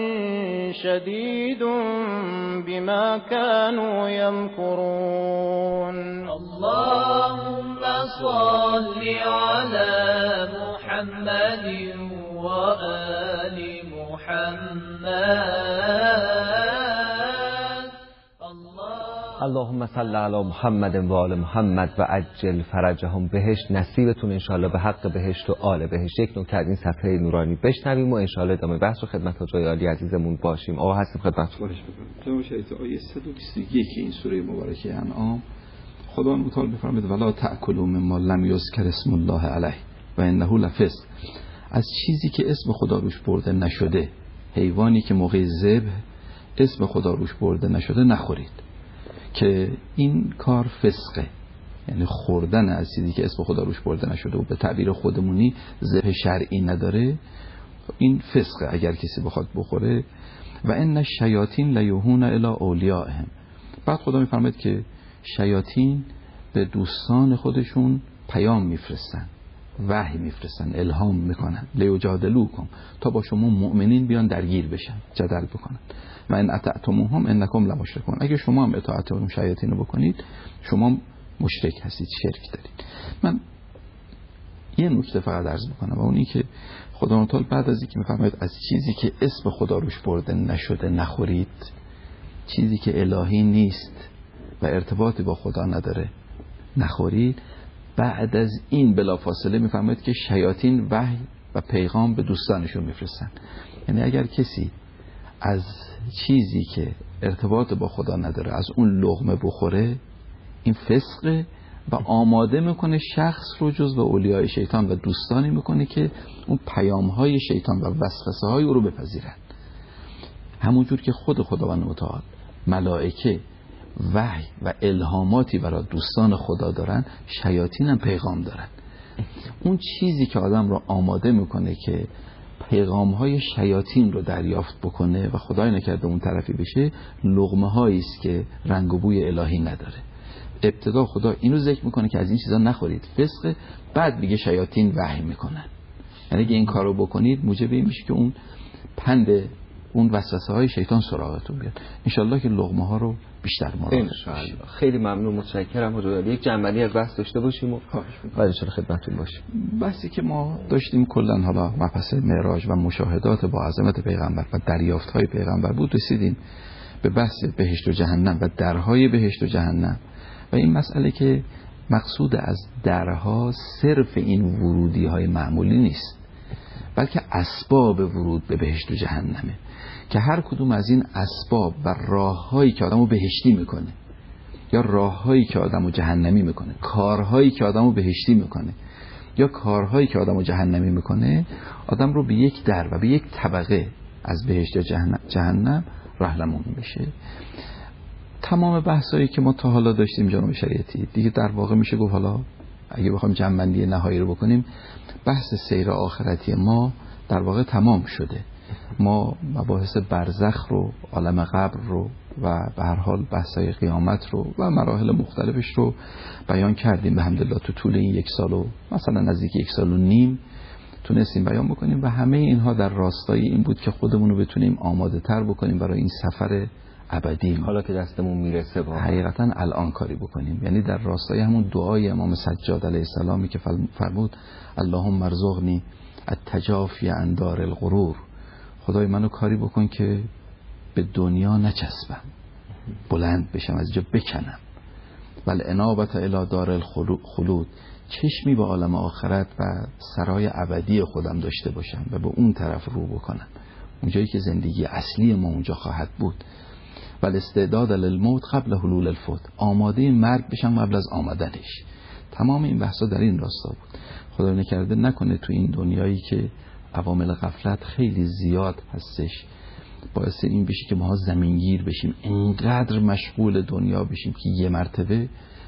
شديد بما كانوا يمكرون. اللهم صل على محمد وآل محمد. اللهم صل علی محمد و آل محمد و عجل فرجهم. بهشت نصیبتون انشاءالله به حق بهشت و آل بهشت. یک نکته از این صفحه نورانی بشنویم و انشاءالله ادامه بحث رو خدمت حاجی عالی عزیزمون باشیم. آقا هستیم خدمتتون. جناب شریعت آیه صد و بیست و یک این سوره مبارکه انعام خدا متعال بفرماید ولا تأکلوا مما لم یذکر اسم الله علیه و انه لفسق. از چیزی که اسم خدا روش برده نشده، حیوانی که موقع ذبح اسم خدا روش برده نشده نخورید که این کار فسقه، یعنی خوردن از چیزی که اسم خدا روش برده نشده و به تعبیر خودمونی ذبح شرعی نداره، این فسقه اگر کسی بخواد بخوره. و ان الشیاطین لیوحون الی اولیائهم. بعد خدا میفرماید که شیاطین به دوستان خودشون پیام میفرستن، وحی میفرستن، الهام میکنن، لیجادلوکم، تا با شما مؤمنین بیان درگیر بشن، جدل بکنن. و ان اطعتموهم انکم لمشرکون. اگه شما هم اطاعت اون شیاطین رو بکنید شما مشرک هستید، شرک دارید. من یه نکته فقط عرض میکنم و اونی که خدا تعالی بعد از اینکه میفرماید از چیزی که اسم خدا روش برده نشده نخورید، چیزی که الهی نیست و ارتباطی با خدا نداره نخورید، بعد از این بلافاصله میفرماید که شیاطین وحی و پیغام به دوستانشون میفرستن. یعنی اگر کسی از چیزی که ارتباط با خدا نداره از اون لقمه بخوره، این فسقه و آماده میکنه شخص رو جز به اولیای شیطان و دوستانی میکنه که اون پیامهای شیطان و وسوسه های او رو بپذیرن. همونجور که خود خداوند متعال ملائکه وحی و الهاماتی برای دوستان خدا دارن، شیاطین هم پیغام دارن. اون چیزی که آدم رو آماده میکنه که پیغام های شیاطین رو دریافت بکنه و خدای نکرده اون طرفی بشه، لقمه هایی است که رنگ و بوی الهی نداره. ابتدا خدا اینو ذکر میکنه که از این چیزا نخورید، فسق، بعد میگه شیاطین وحی میکنن. یعنی اگه این کارو بکنید موجب این میشه که اون پند اون وسوسه های شیطان سراغتون بیاد. انشالله که لقمه ها رو بیشتر مراقب باشیم. خیلی ممنون، متشکرم حضور. یک جنبندی از بحث داشته باشیم و بعد ان شاءالله خدمتتون باشیم. بحثی که ما داشتیم کلا حالا مبحث معراج و مشاهدات با عظمت پیغمبر و دریافت های پیغمبر بود، رسیدیم به بحث بهشت و جهنم و درهای بهشت و جهنم و این مسئله که مقصود از درها صرف این ورودی های معمولی نیست، بلکه اسباب ورود به بهشت و جهنمه که هر کدوم از این اسباب و راههایی که آدمو بهشتی میکنه یا راههایی که آدمو جهنمی میکنه، کارهایی که آدمو بهشتی میکنه یا کارهایی که آدمو جهنمی میکنه، آدم رو به یک در و به یک طبقه از بهشت یا جهنم, جهنم راهنمون بشه. تمام بحثایی که ما تا حالا داشتیم جناب شریعتی دیگه در واقع میشه گفت، حالا اگه بخوایم جمع‌بندی نهایی رو بکنیم، بحث سیر آخرتی ما در واقع تمام شده. ما مباحث برزخ رو، عالم قبر رو و به هر حال بحث‌های قیامت رو و مراحل مختلفش رو بیان کردیم به حمدالله. تو طول این یک سال و مثلا نزدیک یک سال و نیم تونستیم بیان بکنیم و همه اینها در راستای این بود که خودمون رو بتونیم آماده تر بکنیم برای این سفر ابدی حالا که دستمون میرسه با حقیقتا الان کاری بکنیم. یعنی در راستای همون دعای امام سجاد علیه السلامی که فرمود اللهم ارزقنی التجافی عن دار الغرور، خدای منو کاری بکن که به دنیا نچسبم، بلند بشم، از جا بکنم. ولی انابت الی دار الخلود، چشمی به عالم آخرت و سرای ابدی خودم داشته باشم و به اون طرف رو بکنم، اونجایی که زندگی اصلی ما اونجا خواهد بود. ولی استعداد للموت قبل حلول الفوت، آماده مرگ بشم قبل از آمدنش. تمام این بحثا در این راستا بود. خدای نکرده نکنه تو این دنیایی که عوامل غفلت خیلی زیاد هستش باعث این بشه که ما زمینگیر بشیم، اینقدر مشغول دنیا بشیم که یه مرتبه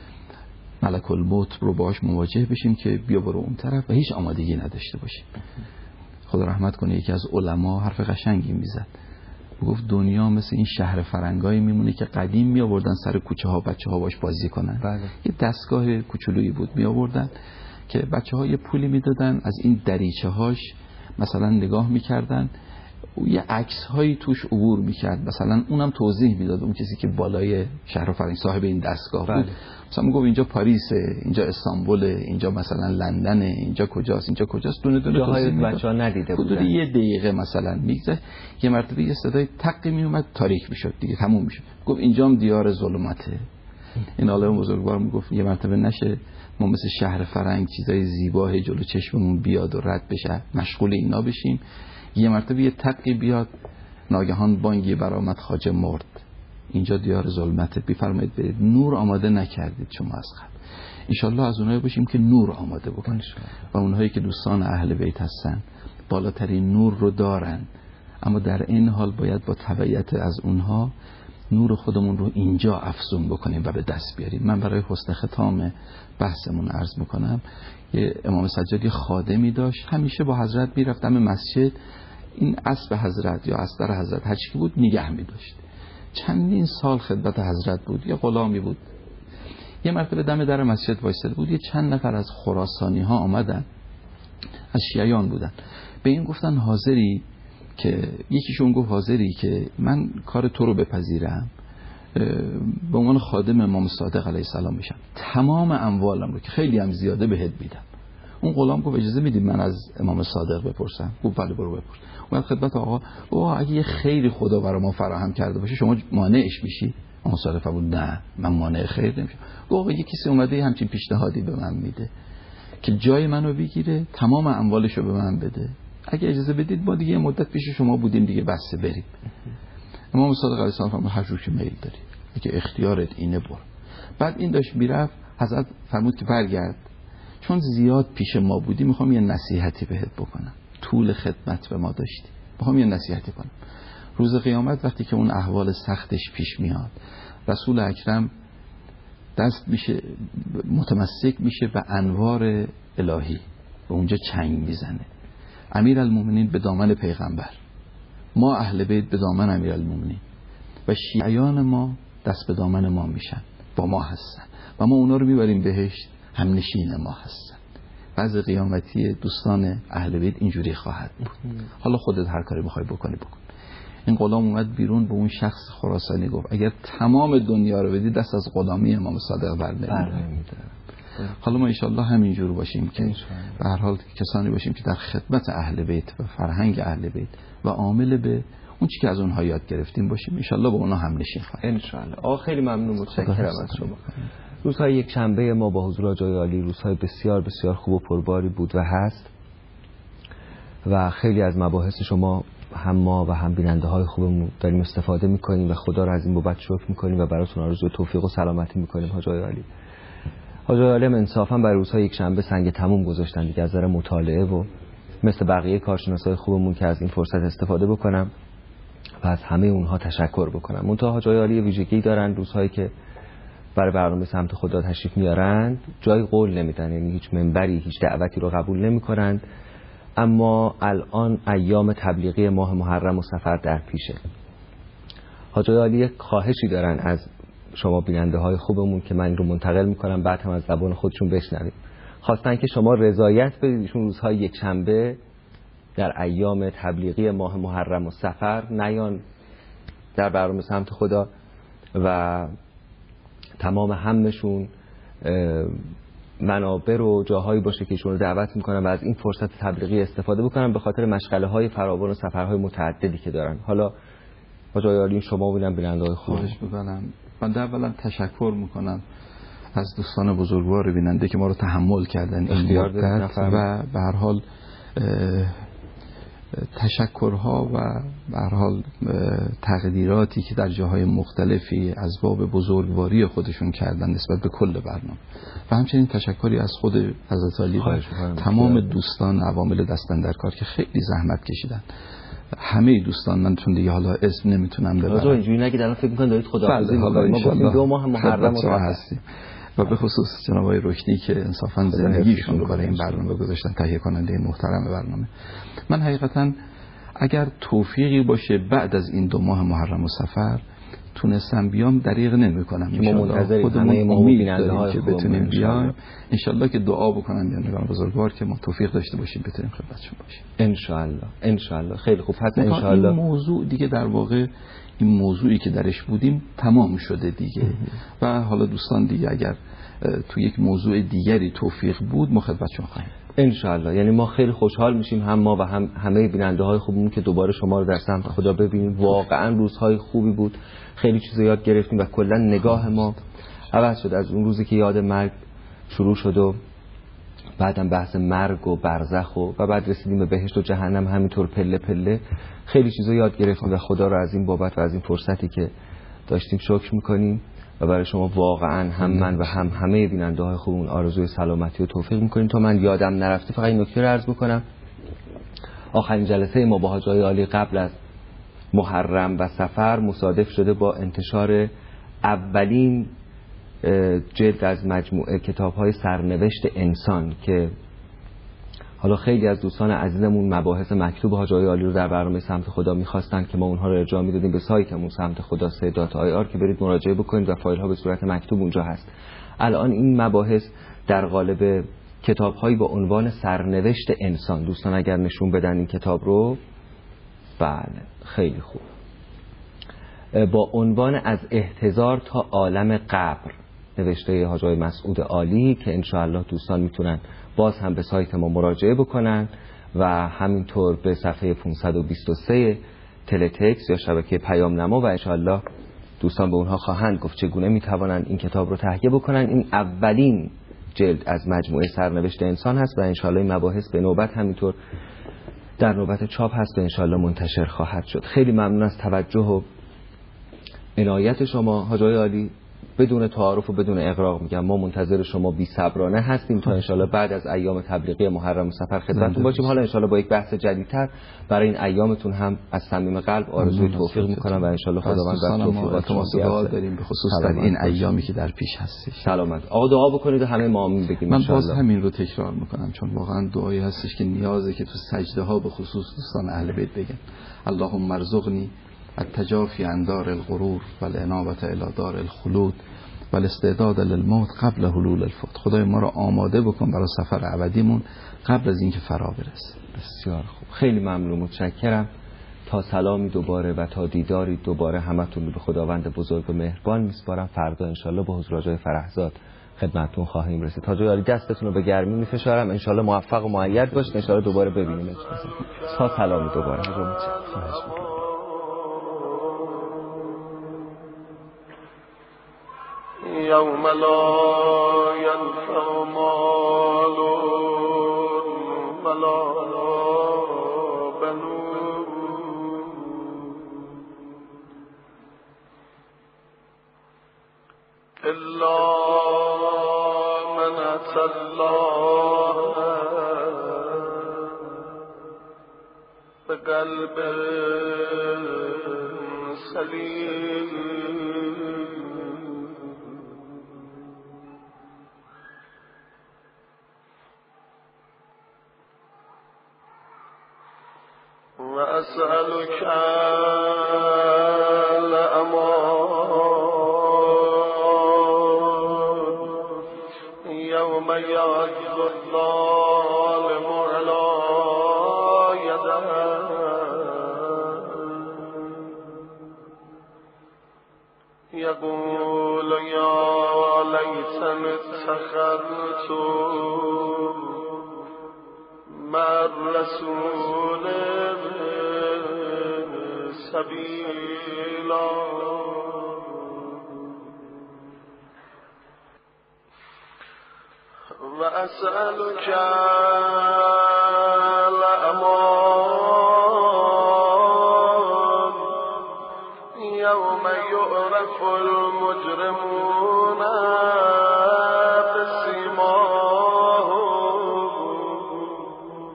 ملک الموت رو باهاش مواجه بشیم که بیا برو اون طرف و هیچ آمادگی نداشته باشیم. خدا رحمت کنه یکی از علما حرف قشنگی میزد، گفت دنیا مثل این شهر فرنگایی میمونه که قدیم می آوردن سر کوچه ها بچه ها باش بازی کنن. بله. یه دستگاه کوچولویی بود می آوردن که بچه ها یه پولی میدادن، از این دریچه هاش مثلا نگاه میکردن، یه عکس هایی توش عبور میکرد، مثلا اونم توضیح میداد اون کسی که بالای شهر فرنگ صاحب این دستگاه بود. بله. مثلا میگفت اینجا پاریسه، اینجا استانبوله، اینجا مثلا لندنه، اینجا کجاست، اینجا کجاست، دونه دونه توضیح میداد. بچه‌ها ندیده بودن. حدود یه دقیقه مثلا میگذشت، یه مرتبه یه صدای تقی میومد، تاریک میشد دیگه، تموم میشد. گفت اینجام دیار ظلمته. این عالم بزرگوار میگفت یه مرتبه نشه ما مثل شهر فرنگ چیزای زیبا جلو چشممون بیاد و رد بشه، مشغول اینا بشیم، یه مرتبه یه تقی بیاد ناگهان بانگی برآمد خواجه مرد، اینجا دیار ظلمته، بفرمایید برید. نور آماده نکردید شما از قبل. انشالله از اونایی باشیم که نور آماده بکنیم و اونهایی که دوستان اهل بیت هستن بالاترین نور رو دارن، اما در این حال باید با تبعیت از اونها نور خودمون رو اینجا افزون بکنیم و به دست بیاریم. من برای حسن ختام بحثمون عرض میکنم، یه امام سجاد یه خادمی داشت، همیشه با حضرت میرفت دم مسجد، این اسب حضرت یا استر حضرت هر چی که بود نگه می‌داشت. چندین سال خدمت حضرت بود، یه غلامی بود. یه مرتبه دم در مسجد وایساده بود، یه چند نفر از خراسانی ها آمدن، از شیعیان بودن، به این گفتن حاضری که یکیشون گفت حاضری که من کار تو رو بپذیرم، به عنوان خادم امام صادق علیه السلام میشم، تمام اموالم رو که خیلی هم زیاده بهت میدم. اون غلام گفت اجازه میدید من از امام صادق بپرسم؟ گفت بله برو بپرس. اومد خدمت آقا، اوه اگه یه خیری خدا برای ما فراهم کرده باشه شما مانعش میشی؟ امام صادق فرمود نه من مانع خیر نمیشم. گفت آقا یه کسی اومده همچین پیشنهادی به من میده که جای منو بگیره، تمام اموالشو به من بده، اگه اجازه بدید ما دیگه مدت پیش شما بودیم دیگه بسته بریم. امام صادق علیه السلام فرمود هر جور که میل داری، اگه اختیارت اینه برو. بعد این داشت میرفت، حضرت فرمود که برگرد، چون زیاد پیش ما بودی میخوام یه نصیحتی بهت بکنم، طول خدمت به ما داشتی، میخوام یه نصیحتی کنم. روز قیامت وقتی که اون احوال سختش پیش میاد، رسول اکرم دست میشه متمسک میشه به انوار الهی، به اونجا چنگ میزنه. امیرالمومنین به دامن پیغمبر، ما اهل بیت به دامن امیرالمومنین و شیعیان ما دست به دامن ما میشن، با ما هستن و ما اونا رو میبریم بهشت، هم نشین ما هستن. بعض قیامتی دوستان اهل بیت اینجوری خواهد بود. حالا خودت هر کاری میخوای بکنی بکن. این غلام اومد بیرون، به اون شخص خراسانی گفت اگر تمام دنیا رو بدی دست از غلامی امام صادق برنمی‌داره. حالا ما انشالله همینجور باشیم که به هر حال کسانی باشیم که در خدمت اهل بیت و فرهنگ اهل بیت و عامل به اون چی که از اونها یاد گرفتیم باشیم، انشالله با اونها هم نشین خواهیم. انشالله. آقا خیلی ممنون، متشکرم از شما. روزهای یک شنبه ما با حضور آقای عالی روزهای بسیار بسیار خوب و پرباری بود و هست و خیلی از مباحث شما هم ما و هم بیننده های خوبمون داریم استفاده میکنیم و خدا رو از این بابت شکر میکنیم و براتون آرزوی توفیق و سلامتی میکنیم. حاج عالی حاج عالی انصافا برای روزهای یک شنبه سنگ تموم گذاشتن دیگه، از نظر مطالعه و مثل بقیه کارشناسای خوبمون که از این فرصت استفاده بکنم و از همه اونها تشکر بکنم. منتها حاج عالی ویژگی دارن، روزهایی که برای برنامه سمت خدا تشریف میارن جای قول نمیدن، یعنی هیچ منبری هیچ دعوتی رو قبول نمیکنن. اما الان ایام تبلیغی ماه محرم و صفر در پیشه. حاج عالی خواهشی دارن از شما بیننده های خوبمون که من این رو منتقل میکنم، بعد هم از زبان خودشون بشنویم. خواستن که شما رضایت بدید ایشون روزهای یک شنبه در ایام تبلیغی ماه محرم و صفر نیان در برنامه سمت خدا و تمام همشون منابر و جاهایی باشه که ایشون رو دعوت میکنن و از این فرصت تبلیغی استفاده بکنن به خاطر مشغله های فراوان و سفرهای متعددی که دارن. حالا با جای عالی شما ببینم بیننده های خواهش میکنم. من در اولا تشکر میکنم از دوستان بزرگوار بیننده که ما رو تحمل کردن این مدت و به هر حال تشکرها و به هر حال تقدیراتی که در جاهای مختلفی از باب بزرگواری خودشون کردن نسبت به کل برنامه و همچنین تشکری از خود حضرت علی و تمام دوستان عوامل دستن در کار که خیلی زحمت کشیدن. همه دوستان، من چون دیگه حالا اسم نمیتونم ببرم. راجع اینجوری نگید الان فکر می‌کنن دارید خداحافظی می‌کنید. ما گفتیم دو ماه محرم هستیم و به خصوص جناب آقای رشدی که انصافاً زندگیشون رو برای این برنامه گذاشتن، تهیه کننده محترم برنامه. من حقیقتاً اگر توفیقی باشه بعد از این دو ماه محرم و سفر تونستم بیام دریغ نمی‌کنم. ما منتظریم همه ما بیننده‌های که بتونیم بیایم ان شاءالله که دعا بکنن بینندگان بزرگوار که ما توفیق داشته باشیم بتونیم خدمتشون باشیم ان شاءالله. ان شاءالله خیلی خوب. پس ان شاءالله این موضوع دیگه در واقع این موضوعی که درش بودیم تمام شده دیگه و حالا دوستان دیگه اگر تو یک موضوع دیگری توفیق بود ما خدمتشون خواهیم ان شاءالله. یعنی ما خیلی خوشحال میشیم هم ما و هم همه بیننده های خوبمون که دوباره شما رو در سمت خدا ببینیم. واقعا روزهای خوبی بود، خیلی چیزا یاد گرفتیم و کلا نگاه ما عوض شد از اون روزی که یاد مرگ شروع شد و بعدم بحث مرگ و برزخ و, و بعد رسیدیم به بهشت و جهنم، همینطور پله پله خیلی چیزا یاد گرفتیم و خدا رو از این بابت و از این فرصتی که داشتیم شکر میکنیم و برای شما واقعا هم من و هم همه بیننده های خوبمون آرزوی سلامتی و توفیق میکنیم. تا من یادم نرفته فقط این نکته رو عرض بکنم، آخرین جلسه ما با حاج آقای عالی قبل از محرم و سفر مصادف شده با انتشار اولین جلد از مجموعه کتاب‌های سرنوشت انسان که حالا خیلی از دوستان عزیزمون مباحث مکتوب حاج آقای عالی رو در برنامه سمت خدا می‌خواستن که ما اونها رو ارجاع می‌دادیم به سایتمون سمت خدا سه دات آی آر که برید مراجعه بکنید و فایل‌ها به صورت مکتوب اونجا هست. الان این مباحث در قالب کتاب‌هایی با عنوان سرنوشت انسان، دوستان اگر نشون بدن این کتاب رو، بله خیلی خوب، با عنوان از احتضار تا عالم قبر، نوشته حاج آقای مسعود عالی که انشاءالله دوستان میتونن باز هم به سایت ما مراجعه بکنن و همینطور به صفحه پانصد و بیست و سه تلتکس یا شبکه پیام نما و انشاءالله دوستان به اونها خواهند گفت چگونه میتوانند این کتاب رو تهیه بکنن. این اولین جلد از مجموعه سرنوشت انسان هست و انشاءالله این مباحث به نوبت همینطور در نوبت چاپ هست و انشاءالله منتشر خواهد شد. خیلی ممنون از توجه و عنایت شما حاج آقای عالی. بدون تعارف و بدون اغراق میگم ما منتظر شما بی صبرانه هستیم تا انشاءالله بعد از ایام تبلیغی محرم و سفر خدمتتون باشیم. حالا انشاءالله با یک بحث جدیدتر برای این ایامتون هم از صمیم قلب آرزوی توفیق میکنم و انشاءالله خداوند بر توفیقاتتون دعا داریم به خصوص در این ایامی که در پیش هستش. سلامت. آقا دعا بکنید و همه ما آمین بگیم. من باز همین رو تکرار میکنم چون واقعا دعایی هستش که نیازه که تو سجده ها به خصوص دوستان اهل بیت بگن. اللهم ارزقنی التجافی عن دار الغرور والانابه الی دار الخلود والاستعداد للموت قبل حلول الفوت. خدای ما رو آماده بکن برای سفر ابدیمون قبل از اینکه فرا برسه. بسیار خوب، خیلی ممنون، متشکرم. تا سلامی دوباره و تا دیداری دوباره همتون رو به خداوند بزرگ و مهربان میسپارم. فردا انشالله با حضور آقای فرحزاد خدمتتون خواهیم رسید. تا جایی دستتون رو به گرمی میفشارم، انشالله موفق و مؤید باشید، انشالله دوباره ببینیم. تا سلامی دوباره. خواهش می‌کنم. يوم لا ينفع مال ولا بنون إلا من أتى الله بقلب سليم. وأسألك الأمان يوم يعض الظالم على يديه يقول يا ليتني اتخذت مع الرسول سبيلا وأسألك الأمان يوم يعرف المجرمون بسيماهم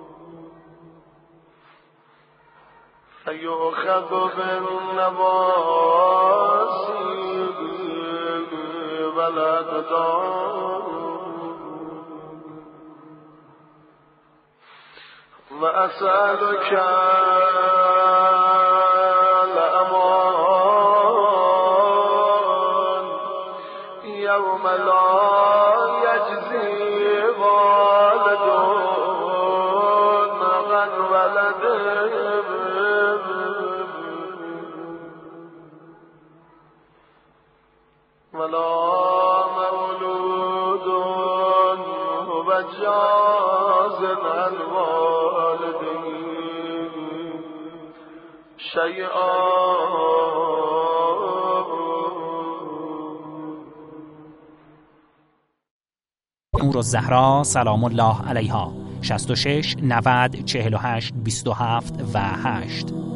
فيؤخذ بالنواصي والأقدام وأسألك الأمان يوم لا يجزي والد عن ولده ولا مولود هو جاز عن والده شيئا. نورالزهرا سلام الله علیها شصت و شش نود چهل و هشت بیست و هفت و هشت